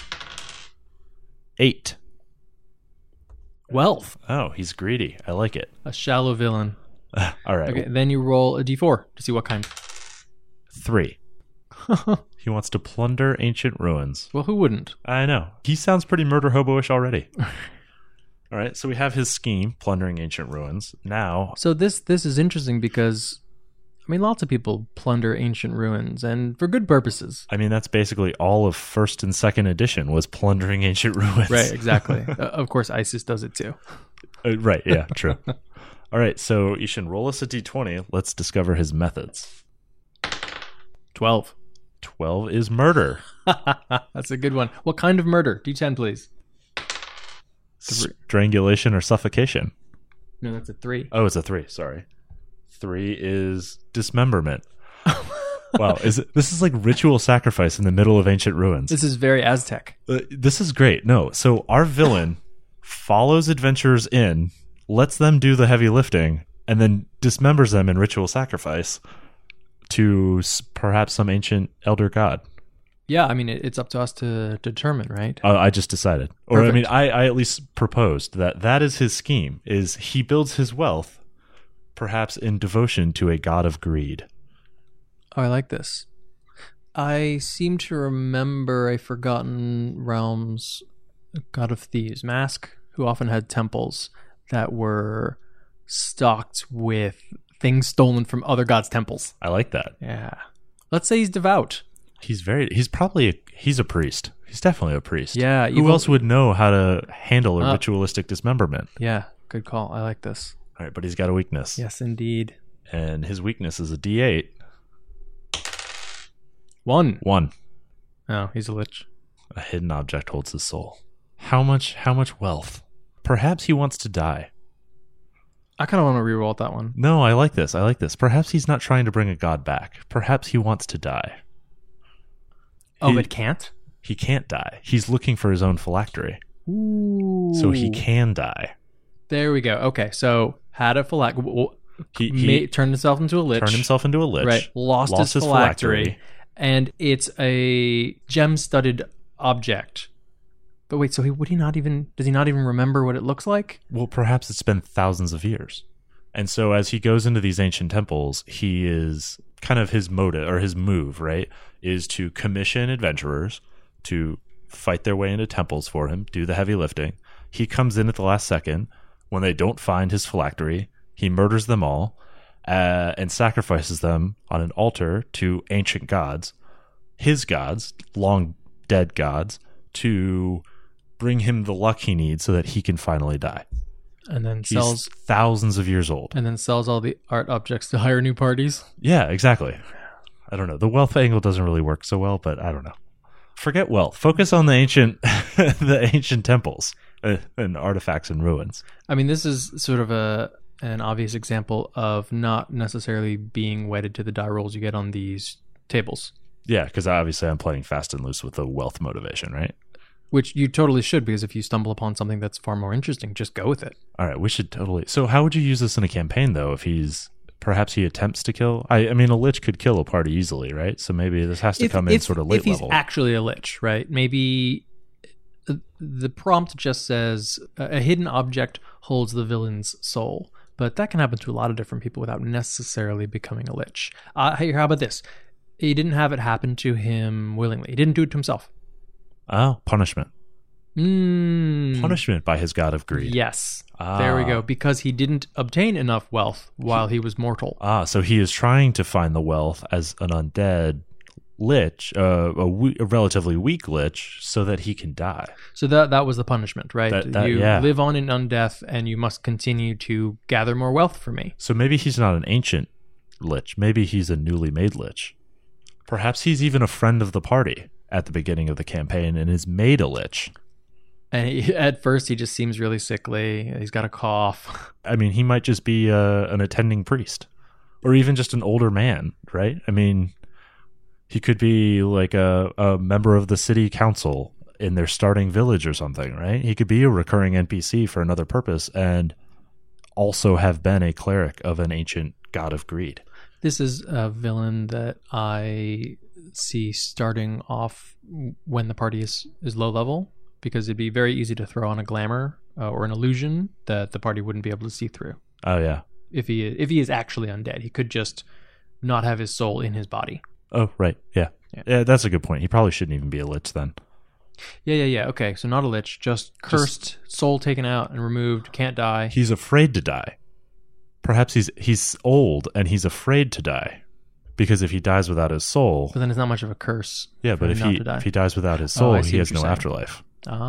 8. Wealth. Oh, he's greedy. I like it. A shallow villain. All right. Okay, then you roll a D4 to see what kind. 3. He wants to plunder ancient ruins. Well, who wouldn't? I know. He sounds pretty murder hobo-ish already. All right, so we have his scheme, plundering ancient ruins. Now... So this is interesting because, I mean, lots of people plunder ancient ruins, and for good purposes. I mean, that's basically all of 1st and 2nd edition was plundering ancient ruins. Right, exactly. Of course, ISIS does it too. Right, yeah, true. All right, so Ishan, roll us a d20. Let's discover his methods. 12. 12 is murder. That's a good one. What kind of murder? D10, please. Strangulation or suffocation. No, that's a 3. Oh, it's a 3. Sorry. 3 is dismemberment. Wow, this is like ritual sacrifice in the middle of ancient ruins. This is very Aztec. This is great. No, so our villain follows adventurers in, lets them do the heavy lifting, and then dismembers them in ritual sacrifice to perhaps some ancient elder god. Yeah, I mean, it's up to us to determine, right? I just decided. Or, Perfect. I mean, I at least proposed that is his scheme, is he builds his wealth, perhaps in devotion to a god of greed. Oh, I like this. I seem to remember a Forgotten Realms god of thieves, Mask, who often had temples that were stocked with things stolen from other gods' temples. I like that. Yeah. Let's say he's devout. He's a priest. He's definitely a priest. Yeah. Who else would know how to handle a ritualistic dismemberment? Yeah. Good call. I like this. All right, but he's got a weakness. Yes, indeed. And his weakness is a D8. 1. 1. Oh, he's a lich. A hidden object holds his soul. How much wealth? Perhaps he wants to die. I kind of want to reroll that one. No, I like this. Perhaps he's not trying to bring a god back. Perhaps he wants to die. Oh, but can't? He can't die. He's looking for his own phylactery. Ooh. So he can die. There we go. Okay, so had a He turned himself into a lich. turned himself into a lich. Right. Lost his phylactery. And it's a gem-studded object. But wait, so does he not even remember what it looks like? Well, perhaps it's been thousands of years. And so as he goes into these ancient temples, he is kind of his motive or his move, right, is to commission adventurers to fight their way into temples for him, do the heavy lifting. He comes in at the last second. When they don't find his phylactery, he murders them all and sacrifices them on an altar to ancient gods, his gods, long dead gods, to bring him the luck he needs so that he can finally die. And then He's thousands of years old. And then sells all the art objects to hire new parties. Yeah, exactly. I don't know. The wealth angle doesn't really work so well, but I don't know. Forget wealth. Focus on the ancient temples and artifacts and ruins. I mean, this is sort of an obvious example of not necessarily being wedded to the die rolls you get on these tables. Yeah, because obviously I'm playing fast and loose with the wealth motivation, right? Which you totally should, because if you stumble upon something that's far more interesting, just go with it. All right, we should totally. So how would you use this in a campaign, though, if perhaps he attempts to kill? I mean, a lich could kill a party easily, right? So maybe this has to come in sort of late level. If he's actually a lich, right? Maybe the prompt just says a hidden object holds the villain's soul. But that can happen to a lot of different people without necessarily becoming a lich. Hey, how about this? He didn't have it happen to him willingly. He didn't do it to himself. Oh, punishment. Punishment by his god of greed. Yes. There we go. Because he didn't obtain enough wealth while he was mortal. So he is trying to find the wealth as an undead lich, a relatively weak lich, so that he can die. So that was the punishment, right? You yeah. live on in undeath, and you must continue to gather more wealth for me. So maybe he's not an ancient lich. Maybe he's a newly made lich. Perhaps he's even a friend of the party at the beginning of the campaign and is made a lich. And at first, he just seems really sickly. He's got a cough. I mean, he might just be an attending priest, or even just an older man, right? I mean, he could be like a member of the city council in their starting village or something, right? He could be a recurring NPC for another purpose and also have been a cleric of an ancient god of greed. This is a villain that I see starting off when the party is low level, because it'd be very easy to throw on a glamour or an illusion that the party wouldn't be able to see through. Oh, yeah. If he is actually undead, he could just not have his soul in his body. Oh, right. Yeah. Yeah, that's a good point. He probably shouldn't even be a lich then. Yeah. Okay, so not a lich, just cursed, soul taken out and removed, can't die. He's afraid to die. Perhaps he's old and he's afraid to die. Because if he dies without his soul... But then it's not much of a curse. Yeah, but if he dies without his soul, he has no afterlife.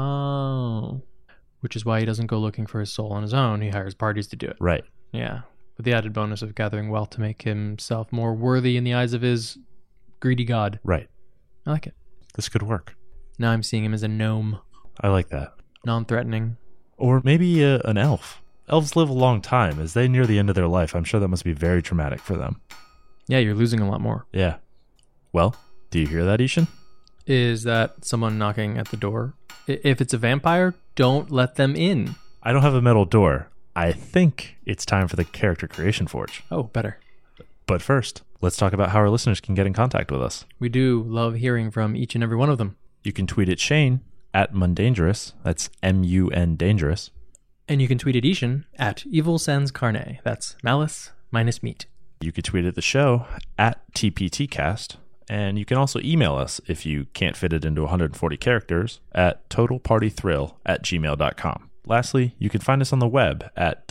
Oh. Which is why he doesn't go looking for his soul on his own. He hires parties to do it. Right. Yeah. With the added bonus of gathering wealth to make himself more worthy in the eyes of his greedy god. Right. I like it. This could work. Now I'm seeing him as a gnome. I like that. Non-threatening. Or maybe an elf. Elves live a long time. As they near the end of their life, I'm sure that must be very traumatic for them. Yeah, you're losing a lot more. Yeah. Well, do you hear that, Ishan? Is that someone knocking at the door? If it's a vampire, don't let them in. I don't have a metal door. I think it's time for the Character Creation Forge. Oh, better. But first, let's talk about how our listeners can get in contact with us. We do love hearing from each and every one of them. You can tweet at Shane at Mundangerous. That's M-U-N Dangerous. And you can tweet at Ishan at Evil Sans Carne. That's malice minus meat. You can tweet at the show at TPTcast. And you can also email us if you can't fit it into 140 characters at totalpartythrill@gmail.com. Lastly, you can find us on the web at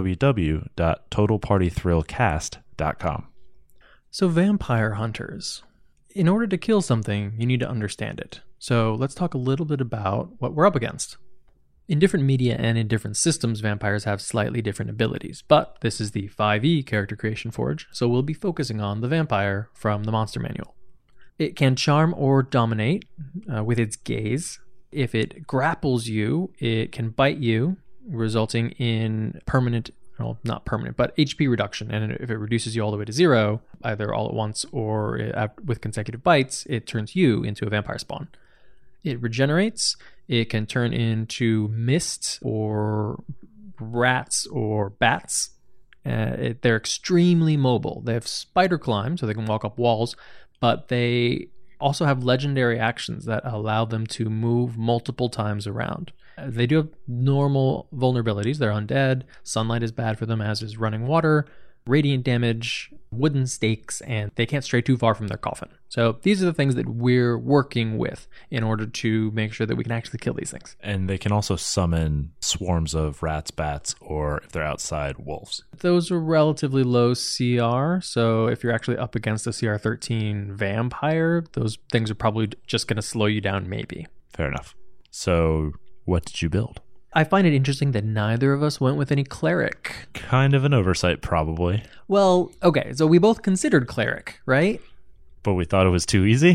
www.totalpartythrillcast.com. So vampire hunters. In order to kill something, you need to understand it. So let's talk a little bit about what we're up against. In different media and in different systems, vampires have slightly different abilities, but this is the 5e Character Creation Forge, so we'll be focusing on the vampire from the Monster Manual. It can charm or dominate with its gaze. If it grapples you, it can bite you, resulting in not permanent, but HP reduction. And if it reduces you all the way to 0, either all at once or with consecutive bites, it turns you into a vampire spawn. It regenerates. It can turn into mist or rats or bats. They're extremely mobile. They have spider climb, so they can walk up walls, but they also have legendary actions that allow them to move multiple times around. They do have normal vulnerabilities. They're undead. Sunlight is bad for them, as is running water, radiant damage, wooden stakes, and they can't stray too far from their coffin. So these are the things that we're working with in order to make sure that we can actually kill these things. And they can also summon swarms of rats, bats, or if they're outside, wolves. Those are relatively low CR, so if you're actually up against a CR 13 vampire, those things are probably just going to slow you down maybe. Fair enough. So what did you build? I find it interesting that neither of us went with any cleric. Kind of an oversight, probably. Well, okay, so we both considered cleric, right? But we thought it was too easy?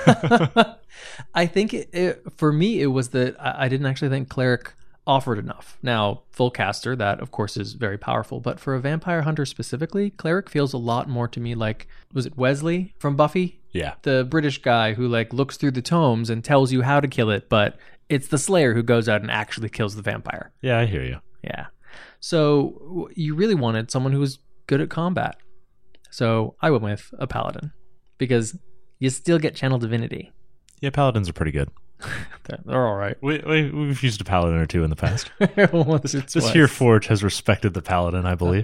I think for me, it was that I didn't actually think cleric offered enough. Now, full caster, that of course is very powerful, but for a vampire hunter specifically, cleric feels a lot more to me like, was it Wesley from Buffy? Yeah. The British guy who like looks through the tomes and tells you how to kill it, but it's the Slayer who goes out and actually kills the vampire. Yeah, I hear you. Yeah. So you really wanted someone who was good at combat. So I went with a paladin because you still get channel divinity. Yeah, paladins are pretty good. They're all right. We've used a paladin or two in the past. Once or This twice. here forge has respected the paladin, I believe.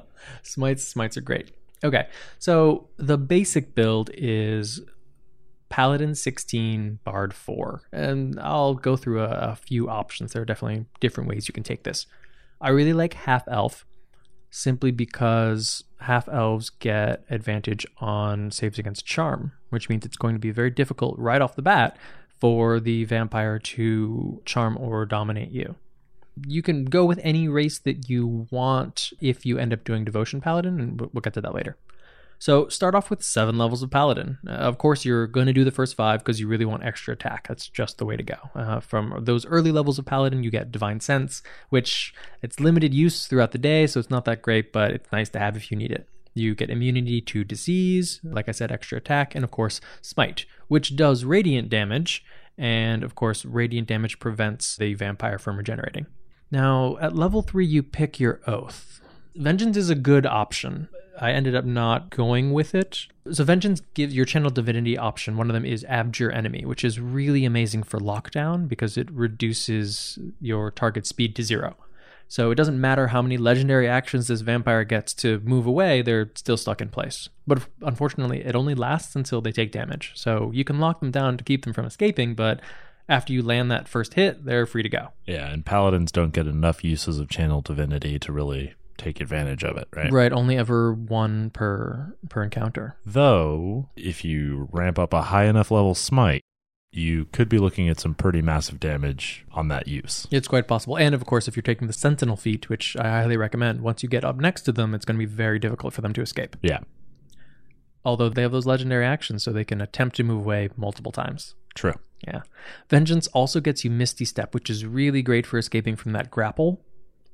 Smites are great. Okay, so the basic build is Paladin 16, Bard 4. And I'll go through a few options. There are definitely different ways you can take this. I really like Half-Elf, simply because Half-Elves get advantage on saves against Charm, which means it's going to be very difficult right off the bat for the vampire to charm or dominate you. You can go with any race that you want if you end up doing Devotion Paladin, and we'll get to that later. So start off with 7 levels of Paladin. Of course, you're going to do the first 5 because you really want extra attack. That's just the way to go. From those early levels of Paladin, you get Divine Sense, which it's limited use throughout the day, so it's not that great, but it's nice to have if you need it. You get immunity to disease, like I said, extra attack, and of course, Smite, which does radiant damage, and of course, radiant damage prevents the vampire from regenerating. Now, at level 3, you pick your Oath. Vengeance is a good option. I ended up not going with it. So Vengeance gives your channel divinity option. One of them is Abjure Enemy, which is really amazing for lockdown because it reduces your target speed to 0. So it doesn't matter how many legendary actions this vampire gets to move away, they're still stuck in place. But unfortunately, it only lasts until they take damage. So you can lock them down to keep them from escaping, but after you land that first hit, they're free to go. Yeah, and paladins don't get enough uses of channel divinity to really take advantage of it, right? Right, only ever 1 per encounter. Though, if you ramp up a high enough level smite, you could be looking at some pretty massive damage on that use. It's quite possible. And of course, if you're taking the Sentinel feat, which I highly recommend, once you get up next to them, it's going to be very difficult for them to escape. Yeah. Although they have those legendary actions, so they can attempt to move away multiple times. True. Yeah. Vengeance also gets you Misty Step, which is really great for escaping from that grapple.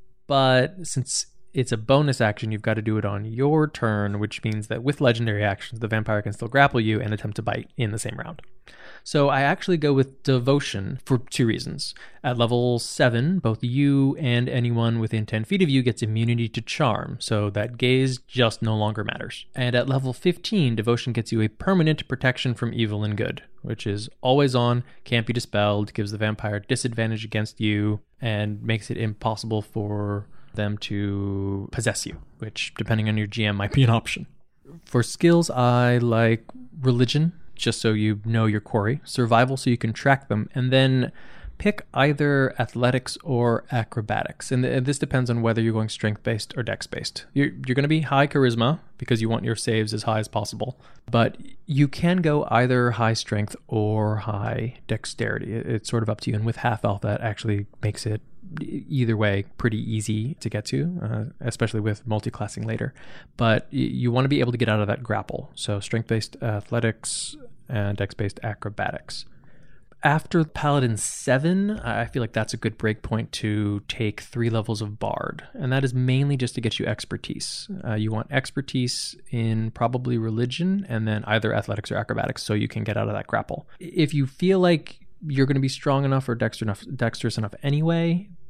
But since it's a bonus action, you've got to do it on your turn, which means that with legendary actions, the vampire can still grapple you and attempt to bite in the same round. So I actually go with Devotion for 2 reasons. At level 7, both you and anyone within 10 feet of you gets immunity to charm, so that gaze just no longer matters. And at level 15, Devotion gets you a permanent protection from evil and good, which is always on, can't be dispelled, gives the vampire disadvantage against you, and makes it impossible for them to possess you, which, depending on your GM, might be an option. For skills, I like Religion, just so you know your quarry, Survival so you can track them, and then pick either Athletics or Acrobatics. And this depends on whether you're going Strength-based or Dex-based. You're going to be high Charisma because you want your saves as high as possible, but you can go either high Strength or high Dexterity. It's sort of up to you, and with Half-Elf, that actually makes it either way pretty easy to get to, especially with multi-classing later. But you want to be able to get out of that grapple. So Strength-based Athletics and Dex-based Acrobatics. After Paladin 7, I feel like that's a good break point to take 3 levels of Bard. And that is mainly just to get you Expertise. You want Expertise in probably Religion and then either Athletics or Acrobatics so you can get out of that grapple. If you feel like you're going to be strong enough or dexterous enough anyway,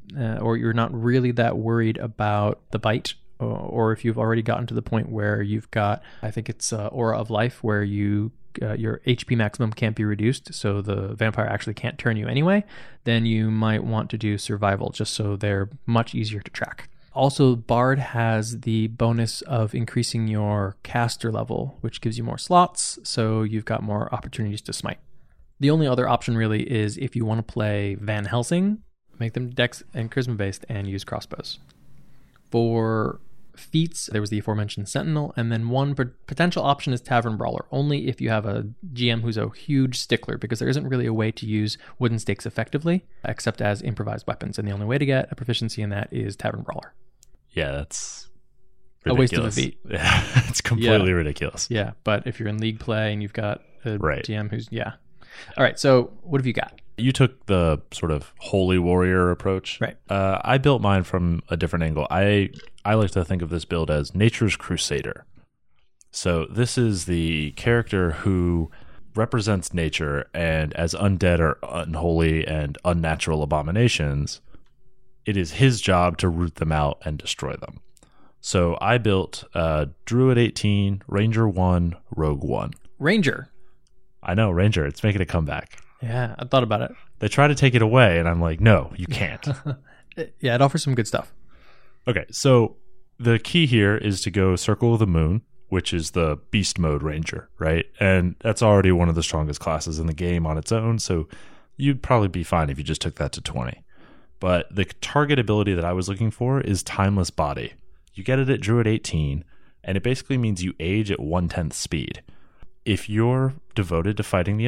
or you're not really that worried about the bite, or if you've already gotten to the point where you've got, I think it's Aura of Life, where your HP maximum can't be reduced, so the vampire actually can't turn you anyway, then you might want to do Survival, just so they're much easier to track. Also, Bard has the bonus of increasing your caster level, which gives you more slots, so you've got more opportunities to smite. The only other option really is if you want to play Van Helsing, make them Dex and Charisma based and use crossbows. For feats, there was the aforementioned Sentinel, and then one potential option is Tavern Brawler, only if you have a GM who's a huge stickler, because there isn't really a way to use wooden stakes effectively, except as improvised weapons, and the only way to get a proficiency in that is Tavern Brawler. Yeah, that's ridiculous. A waste of a feat. Yeah, it's completely ridiculous. Yeah, but if you're in league play and you've got a GM who's, All right, so what have you got? You took the sort of holy warrior approach. Right. I built mine from a different angle. I like to think of this build as Nature's Crusader. So this is the character who represents nature, and as undead or unholy and unnatural abominations, it is his job to root them out and destroy them. So I built Druid 18, Ranger 1, Rogue 1. Ranger? I know, Ranger. It's making a comeback. Yeah, I thought about it. They try to take it away, and I'm like, no, you can't. Yeah, it offers some good stuff. Okay, so the key here is to go Circle of the Moon, which is the beast mode ranger, right? And that's already one of the strongest classes in the game on its own, so you'd probably be fine if you just took that to 20. But the target ability that I was looking for is Timeless Body. You get it at Druid 18, and it basically means you age at 1/10 speed. If you're devoted to fighting the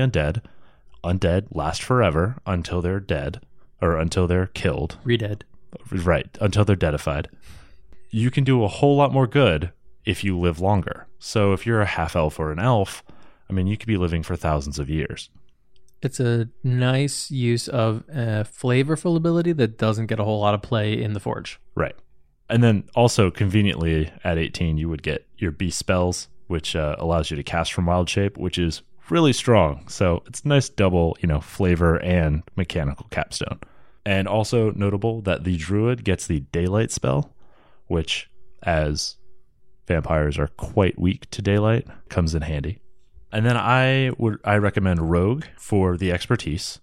undead last forever until they're dead, or until they're killed. Redead. Right, until they're deadified. You can do a whole lot more good if you live longer. So if you're a half-elf or an elf, I mean, you could be living for thousands of years. It's a nice use of a flavorful ability that doesn't get a whole lot of play in the Forge. Right. And then also, conveniently, at 18, you would get your beast spells, which allows you to cast from Wild Shape, which is really strong. So it's a nice double, flavor and mechanical capstone. And also notable that the Druid gets the Daylight spell, which, as vampires are quite weak to daylight, comes in handy. And then I recommend Rogue for the expertise.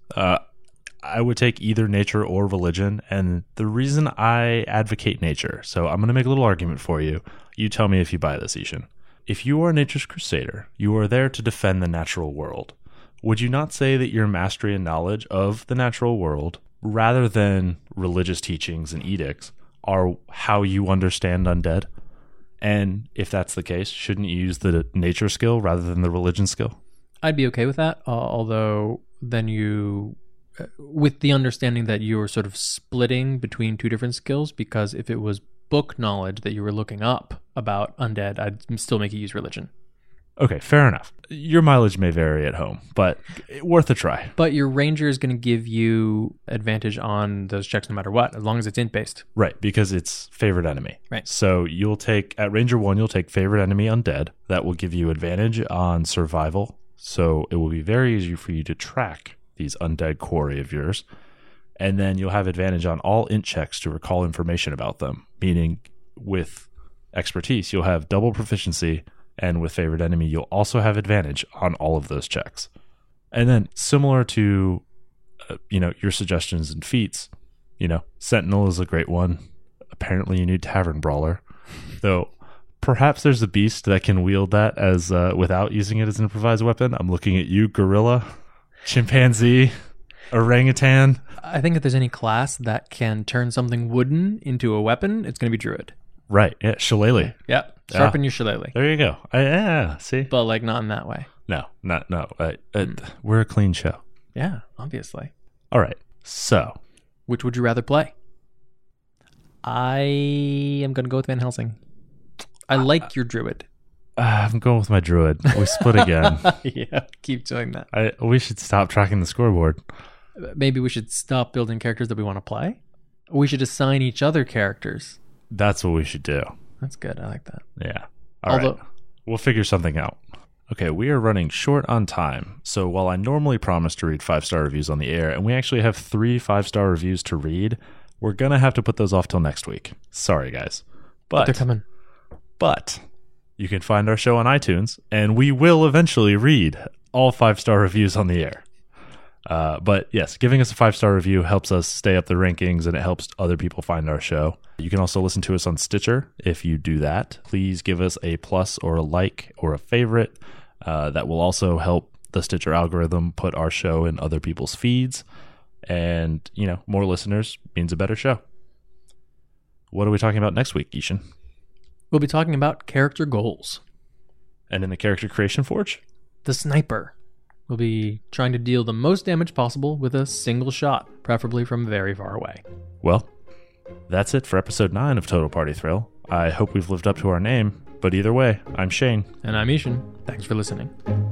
I would take either nature or religion, and the reason I advocate nature, so I'm going to make a little argument for you. You tell me if you buy this, Ishan. If you are Nature's Crusader, you are there to defend the natural world. Would you not say that your mastery and knowledge of the natural world, rather than religious teachings and edicts, are how you understand undead? And if that's the case, shouldn't you use the nature skill rather than the religion skill? I'd be okay with that, although then you, with the understanding that you were sort of splitting between two different skills, because if it was book knowledge that you were looking up about undead, I'd still make you use religion. Okay, fair enough. Your mileage may vary at home, but worth a try. But your ranger is going to give you advantage on those checks no matter what, as long as it's int based. Right, because it's favorite enemy. Right. So you'll take, at Ranger 1, you'll take favorite enemy undead. That will give you advantage on survival. So it will be very easy for you to track these undead quarry of yours. And then you'll have advantage on all int checks to recall information about them, meaning with expertise, you'll have double proficiency, and with favorite enemy, you'll also have advantage on all of those checks. And then similar to, your suggestions and feats, Sentinel is a great one. Apparently you need Tavern Brawler, though perhaps there's a beast that can wield that as without using it as an improvised weapon. I'm looking at you, gorilla, chimpanzee, orangutan. I think if there's any class that can turn something wooden into a weapon, it's going to be Druid. Right. Yeah. Shillelagh. Yeah. Sharpen your shillelagh. There you go. Yeah. See? But not in that way. No. We're a clean show. Yeah, obviously. All right. So. Which would you rather play? I am going to go with Van Helsing. I like your Druid. I'm going with my Druid. We split again. Yeah, keep doing that. We should stop tracking the scoreboard. Maybe we should stop building characters that we want to play. We should assign each other characters. That's what we should do. That's good. I like that. Yeah. All right. We'll figure something out. Okay, we are running short on time. So while I normally promise to read 5-star reviews on the air, and we actually have 3 5-star reviews to read, We're going to have to put those off till next week. Sorry, guys. But they're coming. But you can find our show on iTunes, and we will eventually read all 5-star reviews on the air. But yes, giving us a 5-star review helps us stay up the rankings, and it helps other people find our show. You can also listen to us on Stitcher. If you do that, please give us a plus or a like or a favorite. That will also help the Stitcher algorithm put our show in other people's feeds. And, more listeners means a better show. What are we talking about next week, Ishan? We'll be talking about character goals. And in the Character Creation Forge? The Sniper. We'll be trying to deal the most damage possible with a single shot, preferably from very far away. Well, that's it for episode 9 of Total Party Thrill. I hope we've lived up to our name, but either way, I'm Shane. And I'm Ishan. Thanks for listening.